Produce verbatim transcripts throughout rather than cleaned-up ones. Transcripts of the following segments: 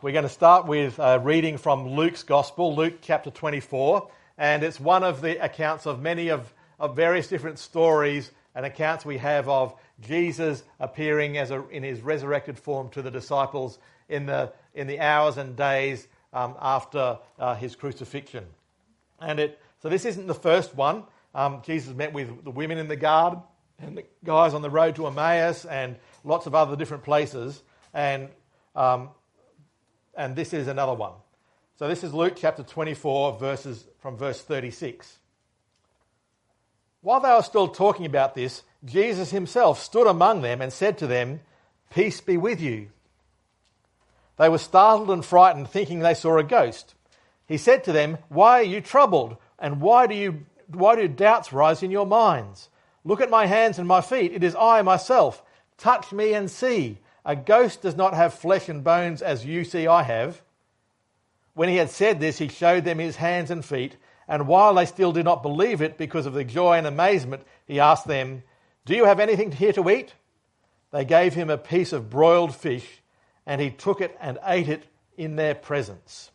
We're going to start with a reading from Luke's Gospel, Luke chapter twenty-four, and it's one of the accounts of many of, of various different stories and accounts we have of Jesus appearing as a, in his resurrected form to the disciples in the in the hours and days um, after uh, his crucifixion. And it so this isn't the first one. Um, Jesus met with the women in the garden and the guys on the road to Emmaus and lots of other different places, and um, and this is another one. So this is Luke chapter twenty-four, verses from verse thirty-six. While they were still talking about this, Jesus himself stood among them and said to them, "Peace be with you." They were startled and frightened, thinking they saw a ghost. He said to them, "Why are you troubled? And why do you why do doubts rise in your minds? Look at my hands and my feet. It is I myself. Touch me and see. A ghost does not have flesh and bones as you see I have." When he had said this, he showed them his hands and feet, and while they still did not believe it because of the joy and amazement, he asked them, "Do you have anything here to eat?" They gave him a piece of broiled fish, and he took it and ate it in their presence.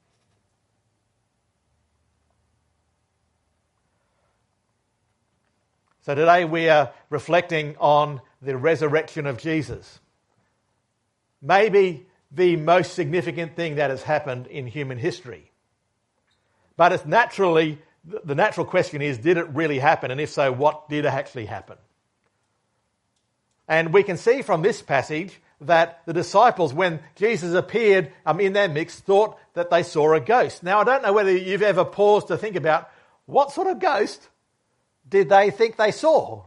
So today we are reflecting on the resurrection of Jesus. Maybe the most significant thing that has happened in human history. But it's naturally, the natural question is, did it really happen? And if so, what did actually happen? And we can see from this passage that the disciples, when Jesus appeared um, in their midst, thought that they saw a ghost. Now, I don't know whether you've ever paused to think about what sort of ghost did they think they saw?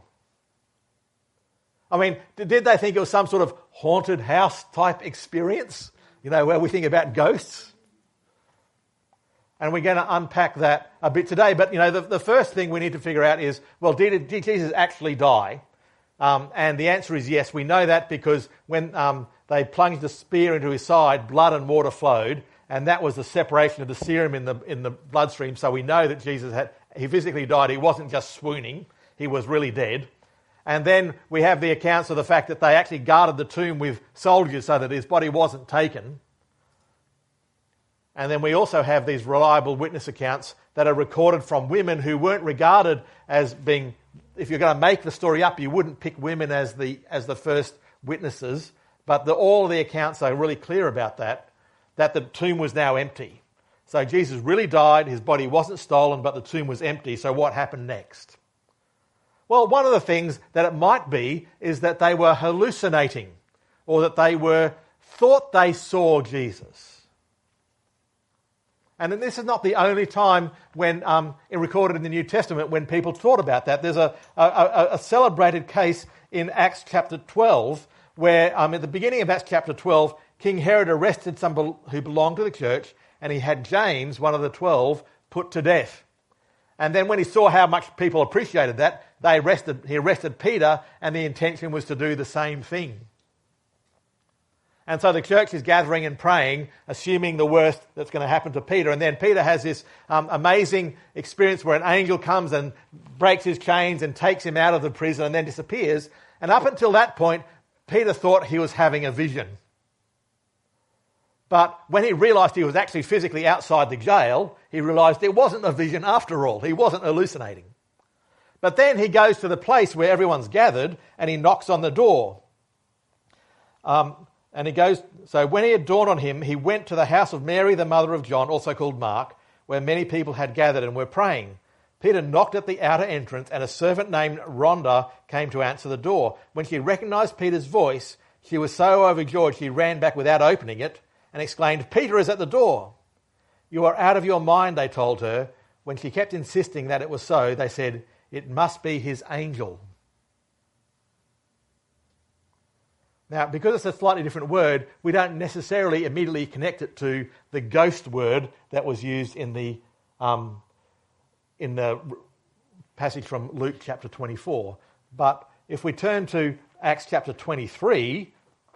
I mean, did they think it was some sort of haunted house type experience? You know, where we think about ghosts? And we're going to unpack that a bit today. But, you know, the, the first thing we need to figure out is, well, did, did Jesus actually die? Um, and the answer is yes. We know that because when um, they plunged the spear into his side, blood and water flowed, and that was the separation of the serum in the in the bloodstream. So we know that Jesus had he physically died. He wasn't just swooning; he was really dead. And then we have the accounts of the fact that they actually guarded the tomb with soldiers so that his body wasn't taken. And then we also have these reliable witness accounts that are recorded from women who weren't regarded as being, if you're going to make the story up, you wouldn't pick women as the as the first witnesses. But the, all of the accounts are really clear about that, that the tomb was now empty. So Jesus really died, his body wasn't stolen, but the tomb was empty. So what happened next? Well, one of the things that it might be is that they were hallucinating, or that they were thought they saw Jesus. And this is not the only time when um, it recorded in the New Testament when people thought about that. There's a, a, a celebrated case in Acts chapter twelve where um, at the beginning of Acts chapter twelve, King Herod arrested some who belonged to the church, and he had James, one of the twelve, put to death. And then when he saw how much people appreciated that, they arrested, he arrested Peter, and the intention was to do the same thing. And so the church is gathering and praying, assuming the worst that's going to happen to Peter. And then Peter has this um, amazing experience where an angel comes and breaks his chains and takes him out of the prison and then disappears. And up until that point, Peter thought he was having a vision. But when he realised he was actually physically outside the jail, he realised it wasn't a vision after all. He wasn't hallucinating. But then he goes to the place where everyone's gathered and he knocks on the door. Um, and he goes, so when it had dawned on him, he went to the house of Mary, the mother of John, also called Mark, where many people had gathered and were praying. Peter knocked at the outer entrance, and a servant named Rhonda came to answer the door. When she recognised Peter's voice, she was so overjoyed she ran back without opening it and exclaimed, "Peter is at the door." "You are out of your mind," they told her. When she kept insisting that it was so, they said, "It must be his angel." Now, because it's a slightly different word, we don't necessarily immediately connect it to the ghost word that was used in the um, in the passage from Luke chapter twenty-four. But if we turn to Acts chapter twenty-three,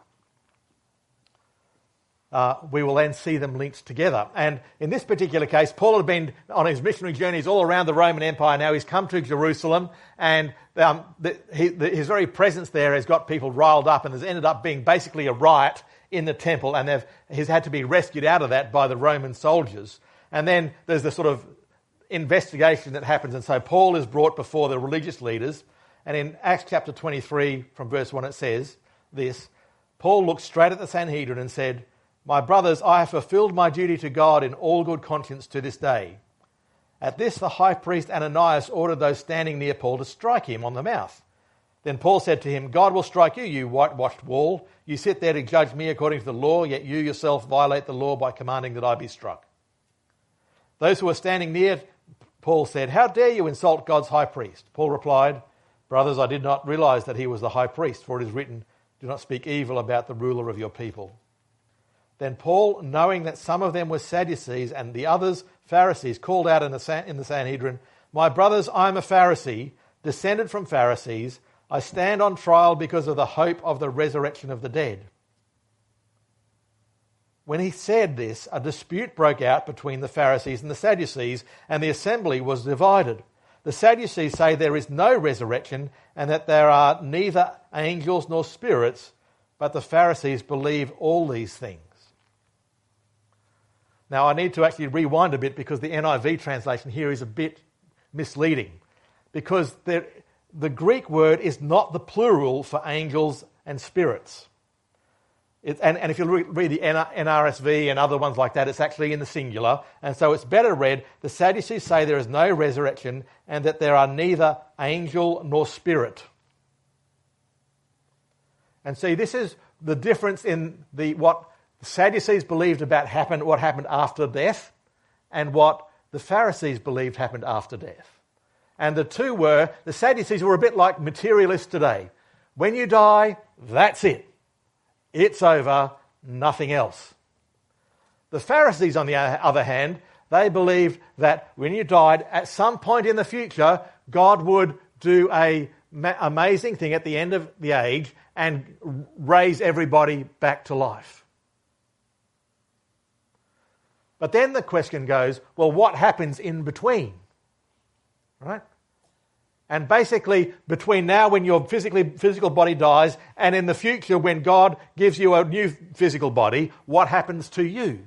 Uh, we will then see them linked together. And in this particular case, Paul had been on his missionary journeys all around the Roman Empire. Now he's come to Jerusalem, and um, the, he, the, his very presence there has got people riled up, and has ended up being basically a riot in the temple, and they've, he's had to be rescued out of that by the Roman soldiers. And then there's the sort of investigation that happens, and so Paul is brought before the religious leaders, and in Acts chapter twenty-three from verse one it says this: Paul looked straight at the Sanhedrin and said, "My brothers, I have fulfilled my duty to God in all good conscience to this day." At this the high priest Ananias ordered those standing near Paul to strike him on the mouth. Then Paul said to him, "God will strike you, you whitewashed wall. You sit there to judge me according to the law, yet you yourself violate the law by commanding that I be struck." Those who were standing near Paul said, "How dare you insult God's high priest?" Paul replied, "Brothers, I did not realize that he was the high priest, for it is written, 'Do not speak evil about the ruler of your people.'" Then Paul, knowing that some of them were Sadducees and the others Pharisees, called out in the, San- in the Sanhedrin, "My brothers, I am a Pharisee, descended from Pharisees. I stand on trial because of the hope of the resurrection of the dead." When he said this, a dispute broke out between the Pharisees and the Sadducees, and the assembly was divided. The Sadducees say there is no resurrection and that there are neither angels nor spirits, but the Pharisees believe all these things. Now, I need to actually rewind a bit because the N I V translation here is a bit misleading, because there, the Greek word is not the plural for angels and spirits. It, and, and if you re- read the N R S V and other ones like that, it's actually in the singular. And so it's better read, the Sadducees say there is no resurrection and that there are neither angel nor spirit. And see, this is the difference in the what the Sadducees believed about happened, what happened after death, and what the Pharisees believed happened after death. And the two were, the Sadducees were a bit like materialists today. When you die, that's it. It's over, nothing else. The Pharisees, on the other hand, they believed that when you died, at some point in the future, God would do a ma- amazing thing at the end of the age and raise everybody back to life. But then the question goes, well, what happens in between? Right? And basically, between now when your physically, physical body dies and in the future when God gives you a new physical body, what happens to you?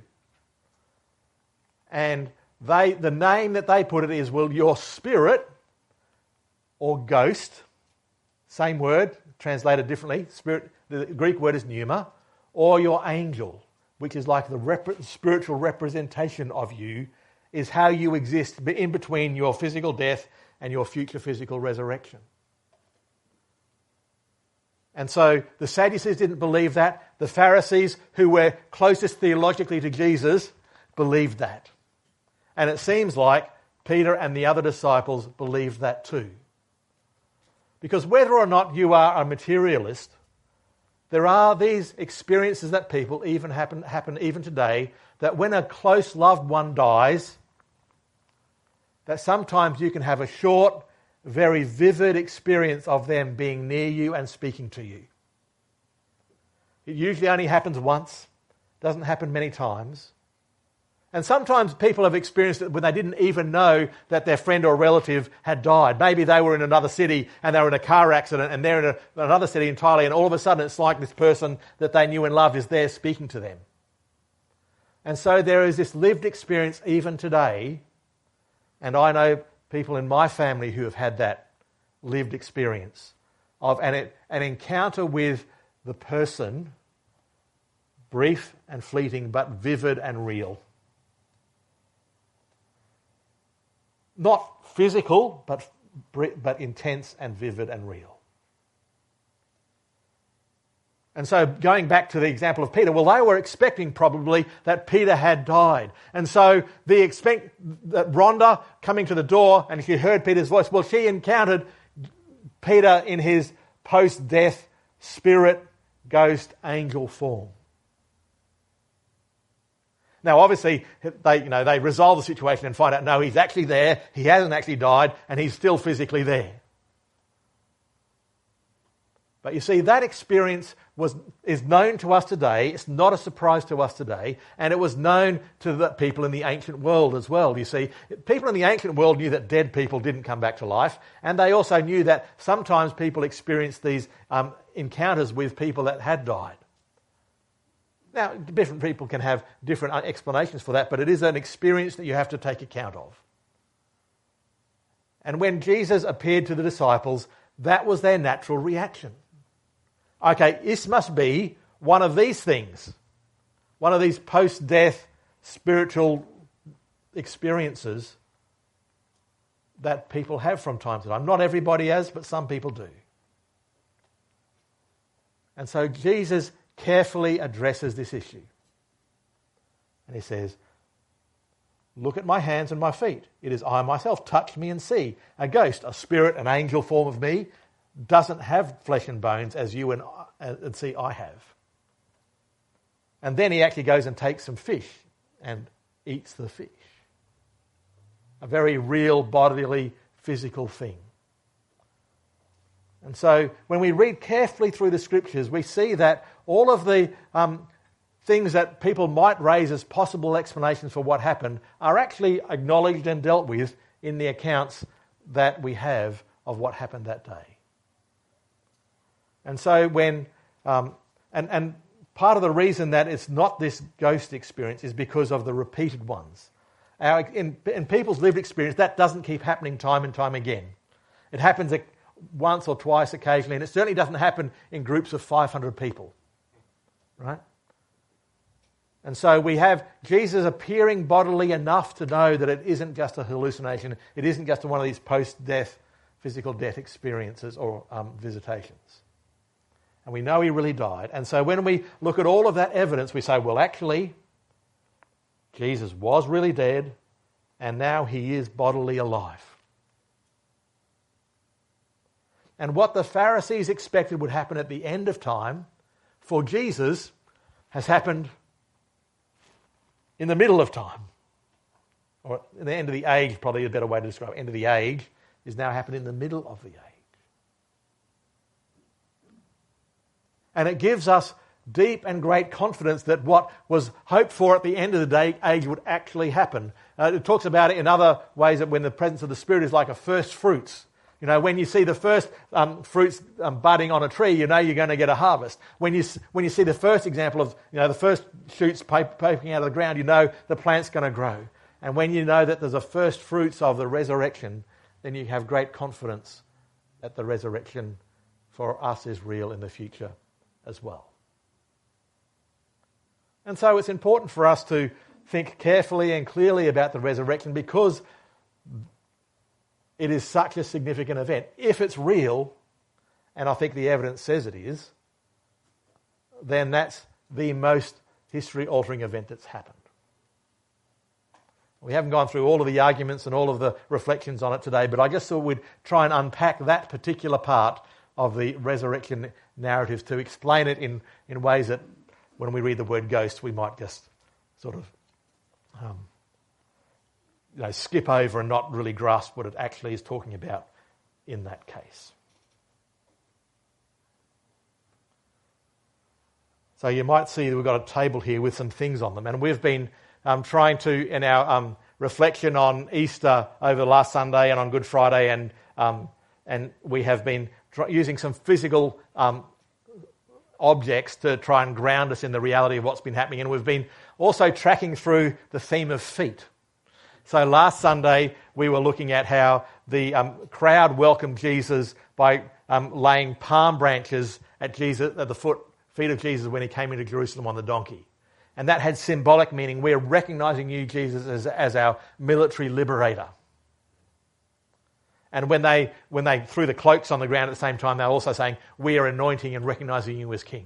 And they, the name that they put it is, well, your spirit or ghost, same word, translated differently, spirit, the Greek word is pneuma, or your angel, which is like the rep- spiritual representation of you, is how you exist in between your physical death and your future physical resurrection. And so the Sadducees didn't believe that. The Pharisees, who were closest theologically to Jesus, believed that. And it seems like Peter and the other disciples believed that too. Because whether or not you are a materialist, there are these experiences that people even happen, happen even today, that when a close loved one dies, that sometimes you can have a short, very vivid experience of them being near you and speaking to you. It usually only happens once, doesn't happen many times. And sometimes people have experienced it when they didn't even know that their friend or relative had died. Maybe they were in another city and they were in a car accident and they're in a, another city entirely, and all of a sudden it's like this person that they knew and loved is there speaking to them. And so there is this lived experience even today. And I know people in my family who have had that lived experience of an, an encounter with the person, brief and fleeting, but vivid and real. Not physical, but, but intense and vivid and real. And so going back to the example of Peter, well, they were expecting probably that Peter had died. And so the expect that Rhonda coming to the door and she heard Peter's voice, well, she encountered Peter in his post-death spirit, ghost, angel form. Now, obviously, they, you know, they resolve the situation and find out, no, he's actually there, he hasn't actually died, and he's still physically there. But you see, that experience was is known to us today. It's not a surprise to us today. And it was known to the people in the ancient world as well. You see, people in the ancient world knew that dead people didn't come back to life. And they also knew that sometimes people experienced these um, encounters with people that had died. Now, different people can have different explanations for that, but it is an experience that you have to take account of. And when Jesus appeared to the disciples, that was their natural reaction. Okay, this must be one of these things, one of these post-death spiritual experiences that people have from time to time. Not everybody has, but some people do. And so Jesus carefully addresses this issue. And he says, look at my hands and my feet. It is I myself. Touch me and see. A ghost, a spirit, an angel form of me doesn't have flesh and bones as you and, and see I have. And then he actually goes and takes some fish and eats the fish. A very real, bodily, physical thing. And so when we read carefully through the scriptures, we see that all of the um, things that people might raise as possible explanations for what happened are actually acknowledged and dealt with in the accounts that we have of what happened that day. And so when, um, and, and part of the reason that it's not this ghost experience is because of the repeated ones. Our, in, in people's lived experience, that doesn't keep happening time and time again. It happens once or twice occasionally, and it certainly doesn't happen in groups of five hundred people. Right? And so we have Jesus appearing bodily enough to know that it isn't just a hallucination, it isn't just one of these post-death, physical death experiences or um, visitations. And we know he really died. And so when we look at all of that evidence, we say, well, actually, Jesus was really dead, and now he is bodily alive. And what the Pharisees expected would happen at the end of time, for Jesus, has happened in the middle of time. Or in the end of the age, probably a better way to describe it. End of the age is now happened in the middle of the age. And it gives us deep and great confidence that what was hoped for at the end of the day age would actually happen. Uh, it talks about it in other ways, that when the presence of the Spirit is like a first fruits. You know, when you see the first um, fruits um, budding on a tree, you know you're going to get a harvest. When you when you see the first example of, you know, the first shoots poking out of the ground, you know the plant's going to grow. And when you know that there's a first fruits of the resurrection, then you have great confidence that the resurrection for us is real in the future as well. And so it's important for us to think carefully and clearly about the resurrection, because it is such a significant event. If it's real, and I think the evidence says it is, then that's the most history-altering event that's happened. We haven't gone through all of the arguments and all of the reflections on it today, but I just thought we'd try and unpack that particular part of the resurrection narrative to explain it in, in ways that when we read the word ghost, we might just sort of um, you know, skip over and not really grasp what it actually is talking about in that case. So you might see that we've got a table here with some things on them, and we've been um, trying to, in our um, reflection on Easter over last Sunday and on Good Friday, and um, and we have been tr- using some physical um, objects to try and ground us in the reality of what's been happening, and we've been also tracking through the theme of feet. So last Sunday we were looking at how the um, crowd welcomed Jesus by um, laying palm branches at Jesus at the foot feet of Jesus when he came into Jerusalem on the donkey, and that had symbolic meaning. We're recognizing you, Jesus, as, as our military liberator. And when they when they threw the cloaks on the ground at the same time, they were also saying, we are anointing and recognizing you as king.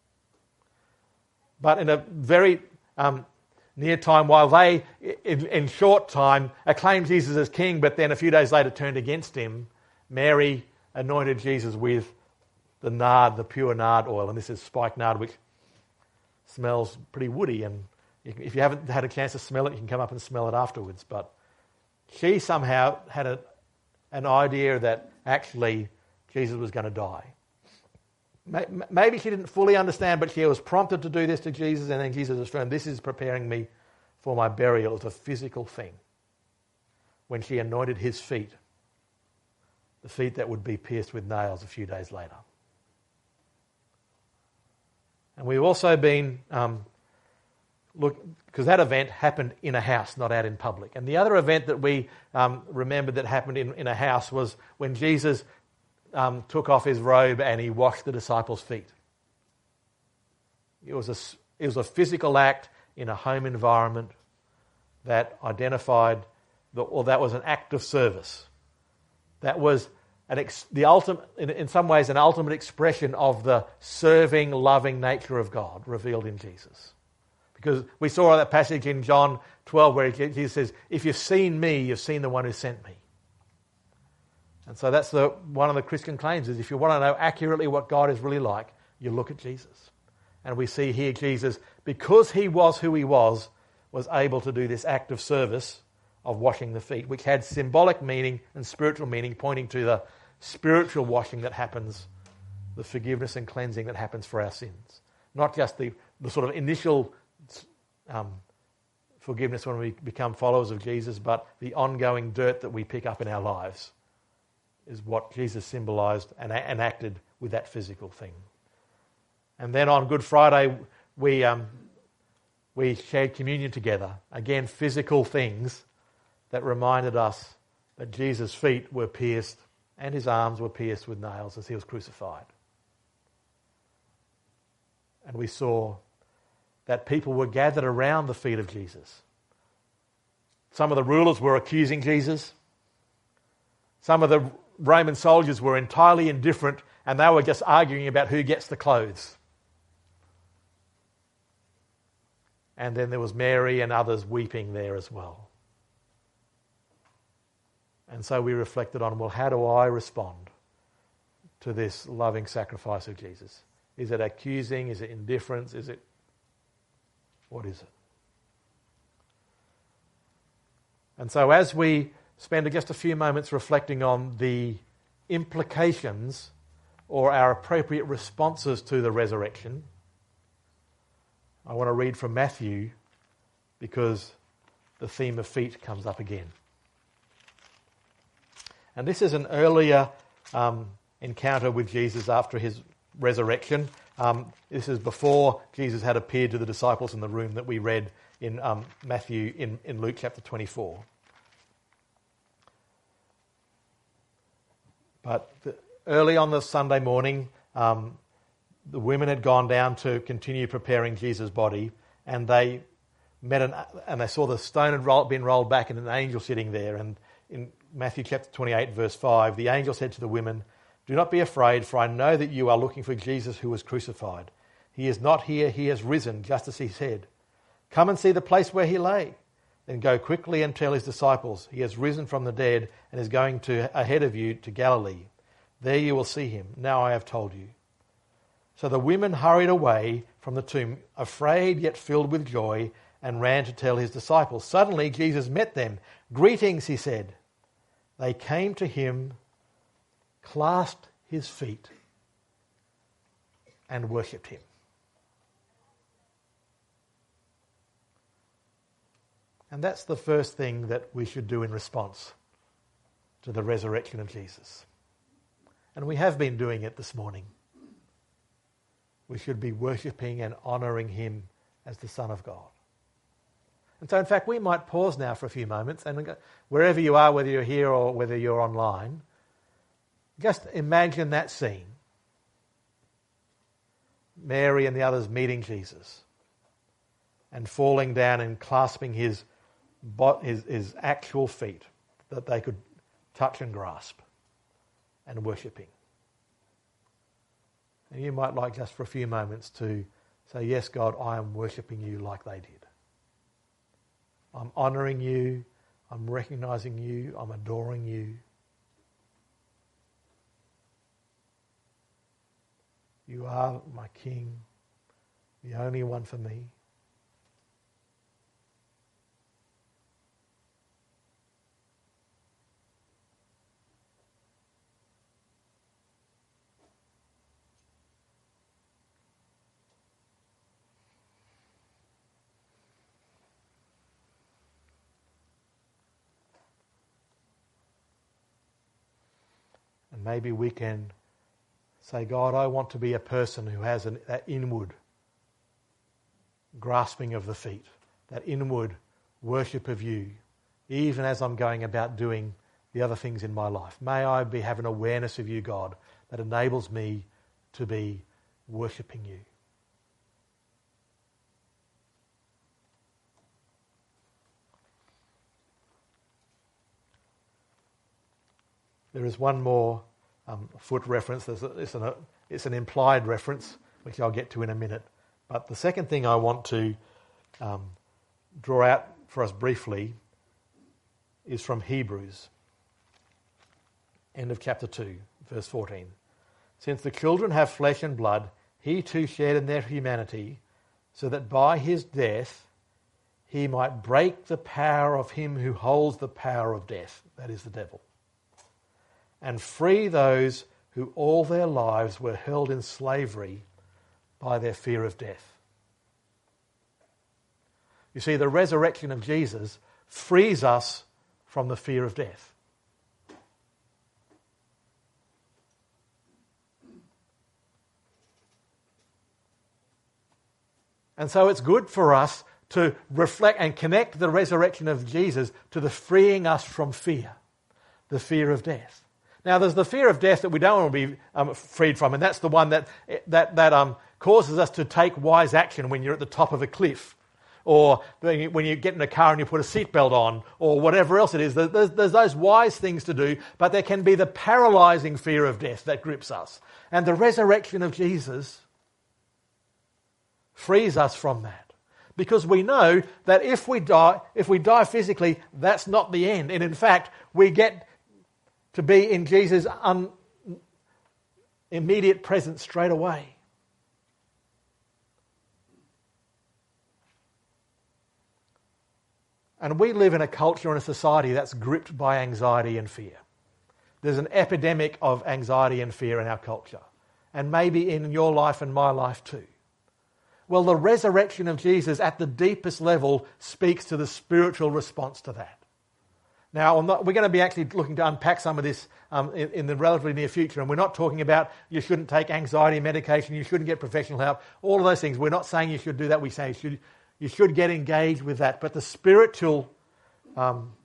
But in a very um, near time, while they, in, in short time, acclaimed Jesus as king, but then a few days later turned against him, Mary anointed Jesus with the nard, the pure nard oil. And this is spikenard, which smells pretty woody. And if you haven't had a chance to smell it, you can come up and smell it afterwards. But she somehow had a an idea that actually Jesus was going to die. Maybe she didn't fully understand, but she was prompted to do this to Jesus, and then Jesus affirmed, this is preparing me for my burial. It's a physical thing. When she anointed his feet, the feet that would be pierced with nails a few days later. And we've also been um, look, because that event happened in a house, not out in public. And the other event that we um, remembered that happened in, in a house was when Jesus um, took off his robe and he washed the disciples' feet. It was a, it was a physical act in a home environment that identified, the, or that was an act of service. That was an ex, the ultimate, in, in some ways, an ultimate expression of the serving, loving nature of God revealed in Jesus. Because we saw that passage in John twelve where Jesus says, if you've seen me, you've seen the one who sent me. And so that's the one of the Christian claims is if you want to know accurately what God is really like, you look at Jesus. And we see here Jesus, because he was who he was, was able to do this act of service of washing the feet, which had symbolic meaning and spiritual meaning, pointing to the spiritual washing that happens, the forgiveness and cleansing that happens for our sins. Not just the, the sort of initial um, forgiveness when we become followers of Jesus, but the ongoing dirt that we pick up in our lives is what Jesus symbolized and enacted with that physical thing. And then on Good Friday, we um, we shared communion together. Again, physical things that reminded us that Jesus' feet were pierced and his arms were pierced with nails as he was crucified. And we saw that people were gathered around the feet of Jesus. Some of the rulers were accusing Jesus. Some of the Roman soldiers were entirely indifferent and they were just arguing about who gets the clothes. And then there was Mary and others weeping there as well. And so we reflected on, well, how do I respond to this loving sacrifice of Jesus? Is it accusing? Is it indifference? Is it... What is it? And so as we spend just a few moments reflecting on the implications or our appropriate responses to the resurrection, I want to read from Matthew because the theme of feet comes up again. And this is an earlier um, encounter with Jesus after his resurrection. Um, this is before Jesus had appeared to the disciples in the room that we read in um, Matthew, in, in Luke chapter twenty-four. But the, early on the Sunday morning, um, the women had gone down to continue preparing Jesus' body, and they met an, and they saw the stone had rolled, been rolled back and an angel sitting there. And in Matthew chapter twenty-eight, verse five, the angel said to the women, "Do not be afraid, for I know that you are looking for Jesus who was crucified. He is not here, he has risen, just as he said. Come and see the place where he lay. Then go quickly and tell his disciples, he has risen from the dead and is going to ahead of you to Galilee. There you will see him. Now I have told you." So the women hurried away from the tomb, afraid yet filled with joy, and ran to tell his disciples. Suddenly Jesus met them. "Greetings," he said. They came to him, clasped his feet, and worshipped him. And that's the first thing that we should do in response to the resurrection of Jesus. And we have been doing it this morning. We should be worshipping and honouring him as the Son of God. And so, in fact, we might pause now for a few moments, and wherever you are, whether you're here or whether you're online, just imagine that scene. Mary and the others meeting Jesus and falling down and clasping his, his, his actual feet that they could touch and grasp and worshipping. And you might like just for a few moments to say, "Yes, God, I am worshipping you like they did. I'm honouring you, I'm recognising you, I'm adoring you. You are my King, the only one for me." And maybe we can say, "God, I want to be a person who has an, that inward grasping of the feet, that inward worship of you, even as I'm going about doing the other things in my life. May I be have an awareness of you, God, that enables me to be worshipping you. There is one more um, foot reference. There's a, it's, an, it's an implied reference, which I'll get to in a minute. But the second thing I want to um, draw out for us briefly is from Hebrews, end of chapter two, verse fourteen. Since the children have flesh and blood, he too shared in their humanity, so that by his death he might break the power of him who holds the power of death, that is the devil, and free those who all their lives were held in slavery by their fear of death. You see, the resurrection of Jesus frees us from the fear of death. And so it's good for us to reflect and connect the resurrection of Jesus to the freeing us from fear, the fear of death. Now, there's the fear of death that we don't want to be um, freed from, and that's the one that that that um, causes us to take wise action when you're at the top of a cliff, or when you get in a car and you put a seatbelt on, or whatever else it is. There's, there's those wise things to do, but there can be the paralyzing fear of death that grips us. And the resurrection of Jesus frees us from that. Because we know that if we die, if we die physically, that's not the end. And in fact, we get to be in Jesus' un- immediate presence straight away. And we live in a culture and a society that's gripped by anxiety and fear. There's an epidemic of anxiety and fear in our culture. And maybe in your life and my life too. Well, the resurrection of Jesus at the deepest level speaks to the spiritual response to that. Now, I'm not, we're going to be actually looking to unpack some of this um, in, in the relatively near future, and we're not talking about you shouldn't take anxiety medication, you shouldn't get professional help, all of those things. We're not saying you should do that. We say you should, you should get engaged with that. But the spiritual um,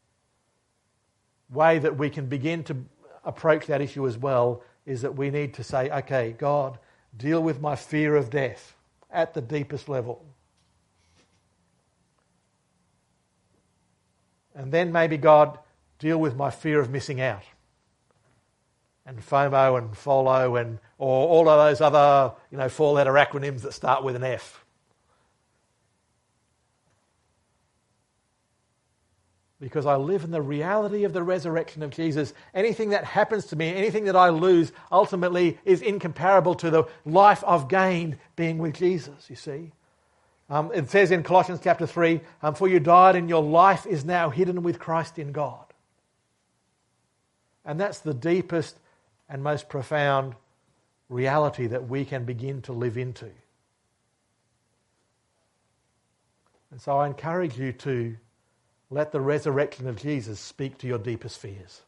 way that we can begin to approach that issue as well is that we need to say, okay, God, deal with my fear of death at the deepest level. And then maybe, God, deal with my fear of missing out. And FOMO and FOLO and or all of those other, you know, four-letter acronyms that start with an F. Because I live in the reality of the resurrection of Jesus. Anything that happens to me, anything that I lose, ultimately is incomparable to the life I've gained being with Jesus, you see. Um, it says in Colossians chapter three, um, for you died and your life is now hidden with Christ in God. And that's the deepest and most profound reality that we can begin to live into. And so I encourage you to let the resurrection of Jesus speak to your deepest fears.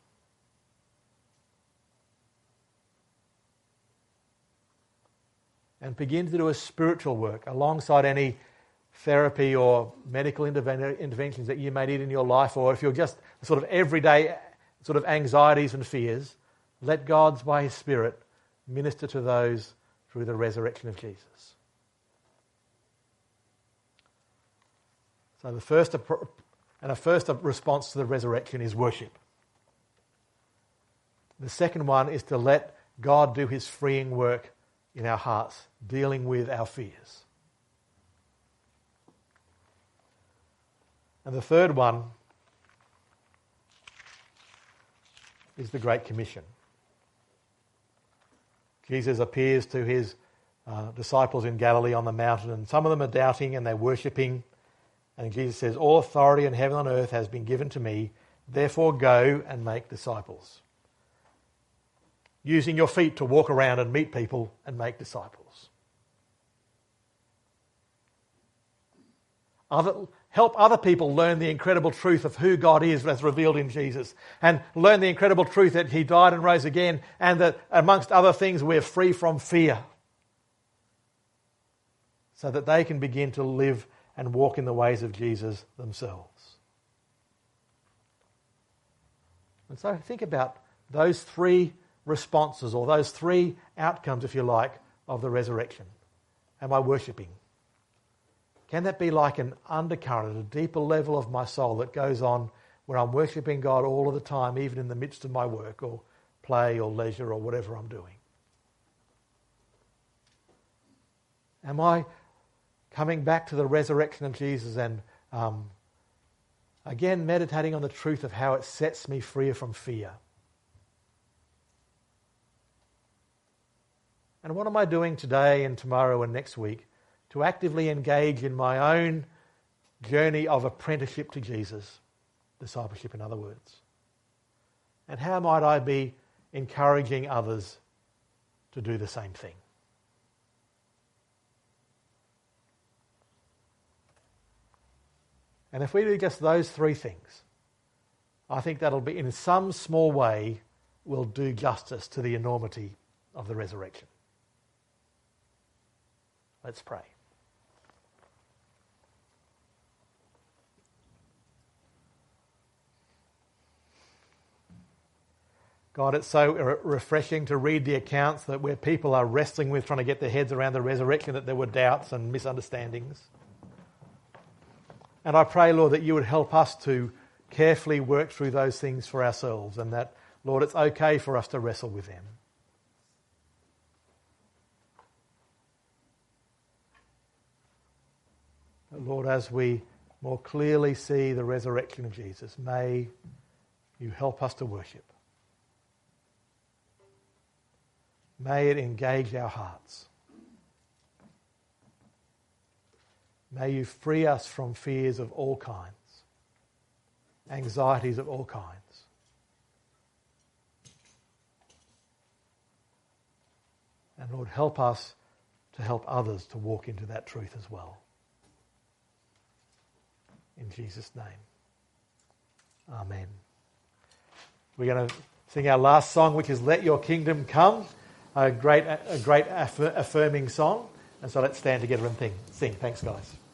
And begin to do a spiritual work alongside any therapy or medical interventions that you may need in your life, or if you're just sort of everyday sort of anxieties and fears, let God's, by His Spirit, minister to those through the resurrection of Jesus. So the first and a first response to the resurrection is worship. The second one is to let God do His freeing work in our hearts, dealing with our fears. And the third one is the Great Commission. Jesus appears to His uh, disciples in Galilee on the mountain, and some of them are doubting and they're worshipping. And Jesus says, all authority in heaven and earth has been given to me, therefore go and make disciples. Using your feet to walk around and meet people and make disciples. Other, help other people learn the incredible truth of who God is as revealed in Jesus, and learn the incredible truth that He died and rose again, and that amongst other things we're free from fear. so that they can begin to live and walk in the ways of Jesus themselves. And so think about those three responses, or those three outcomes, if you like, of the resurrection. Am I worshipping? Can that be like an undercurrent at a deeper level of my soul that goes on where I'm worshipping God all of the time, even in the midst of my work or play or leisure or whatever I'm doing? Am I coming back to the resurrection of Jesus and um, again meditating on the truth of how it sets me free from fear? And what am I doing today and tomorrow and next week to actively engage in my own journey of apprenticeship to Jesus, discipleship in other words? And how might I be encouraging others to do the same thing? And if we do just those three things, I think that'll be, in some small way, will do justice to the enormity of the resurrection. Let's pray. God, it's so re- refreshing to read the accounts that where people are wrestling with trying to get their heads around the resurrection, that there were doubts and misunderstandings. And I pray, Lord, that you would help us to carefully work through those things for ourselves, and that, Lord, it's okay for us to wrestle with them. But Lord, as we more clearly see the resurrection of Jesus, may you help us to worship. May it engage our hearts. May you free us from fears of all kinds, anxieties of all kinds. And Lord, help us to help others to walk into that truth as well. In Jesus' name. Amen. We're going to sing our last song, which is Let Your Kingdom Come, a great, a great affirming song. And so let's stand together and sing. Sing. Thanks, guys.